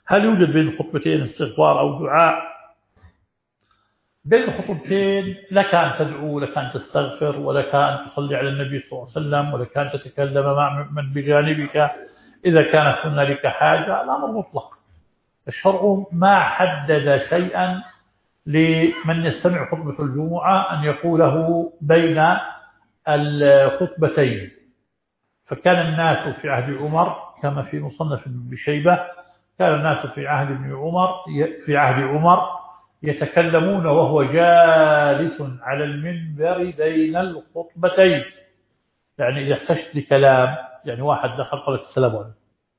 هل يوجد بين الخطبتين استغفار أو دعاء؟ بين الخطبتين لك أن تدعو، لك أن تستغفر، ولك أن تصلي على النبي صلى الله عليه وسلم، ولك أن تتكلم مع من بجانبك إذا كانت هنالك حاجة. الأمر مطلق، الشرع ما حدد شيئا لمن يستمع خطبة الجمعة أن يقوله بين الخطبتين. فكان الناس في عهد عمر كما في مصنف ابن شيبة، كان الناس في عهد عمر يتكلمون وهو جالس على المنبر بين الخطبتين. يعني إذا احتجت لكلام، يعني واحد دخل قال لك السلام عليكم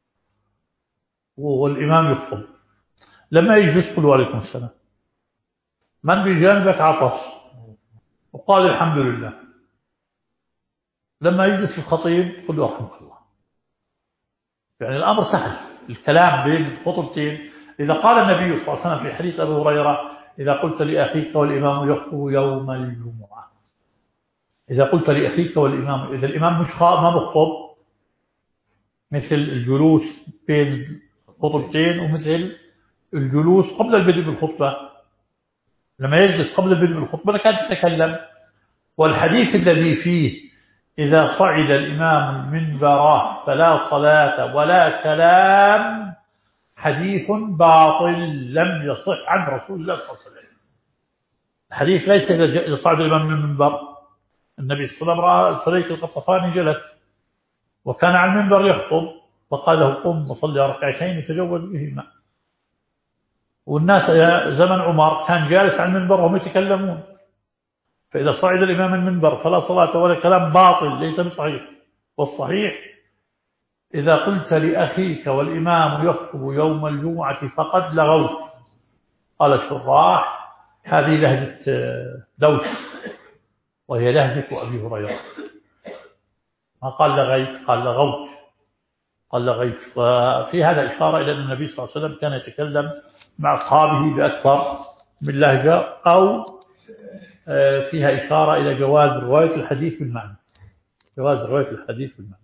والإمام يخطب، لما يجلس قل وعليكم السلام، من بجانبك عطس وقال الحمد لله، لما يجلس الخطيب قل له رحمك الله. يعني الأمر سهل، الكلام بين الخطبتين. إذا قال النبي صلى الله عليه وسلم في حديث أبي هريرة: إذا قلت لأخيك والإمام يخطب يوم الجمعة، إذا قلت لأخيك والإمام، إذا الإمام مش ما بخطب، مثل الجلوس بين الخطبتين ومثل الجلوس قبل البدء بالخطبة. لما يجلس قبل البدء بالخطبة كانت تتكلم. والحديث الذي فيه إذا صعد الإمام المنبر فلا صلاة ولا كلام حديث باطل لم يصح عن رسول الله صلى الله عليه وسلم. الحديث ليس إذا صعد الإمام من المنبر. النبي صلى الله عليه وسلم رأى الفريق القطفاني جلس وكان على المنبر يخطب، فقال له: قم وصلي ركعتين تجوز بهما. والناس زمن عمر كان جالس على المنبر وهم يتكلمون. فإذا صعد الإمام المنبر فلا صلاة ولا كلام باطل ليس بصحيح. والصحيح إذا قلت لأخيك والإمام يخطب يوم الجمعة فقد لغوت. قال الشراح: هذه لهجة دوس، وهي لهجة أبي هريرة. ما قال لغيت، قال لغوت، قال لغيت. وفي هذا إشارة إلى أن النبي صلى الله عليه وسلم كان يتكلم مع أصحابه بأكثر من لهجة، أو فيها إشارة إلى جواز رواية الحديث بالمعنى، جواز رواية الحديث بالمعنى.